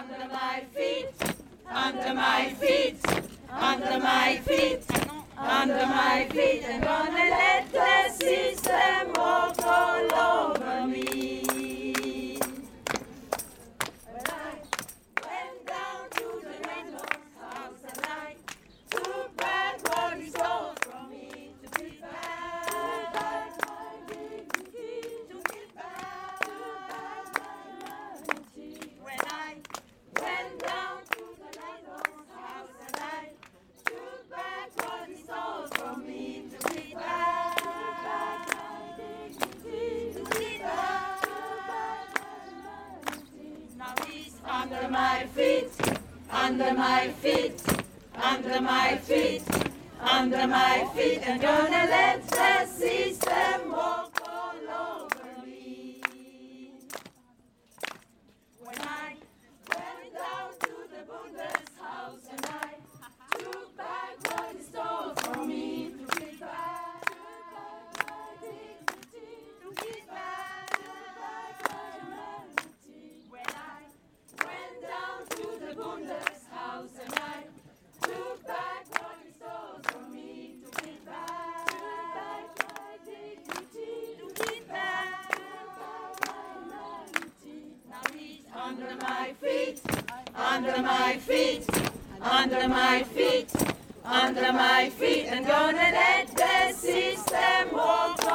under my feet, under my feet, under my feet, under my feet. I'm gonna let the system walk all over me. When I went down to the landlord's house and I took back what he stole from me, to give back my dignity, to give back my dignity. When I went down to the landlord's house and I took back what he stole from me, to give back my dignity, to give back my dignity. Now he's under my feet, under my feet, under my feet, under my feet, and gonna let the system walk all over me. When I went down to the Bundes house and I took back what he stole from me, to give back my dignity, to give back my dignity. When I went down to the Bundes house and I took back what he stole from me, to give back my dignity, to give back my dignity. Now he's under my feet, under my feet, under my feet, under my feet, and gonna let the system walk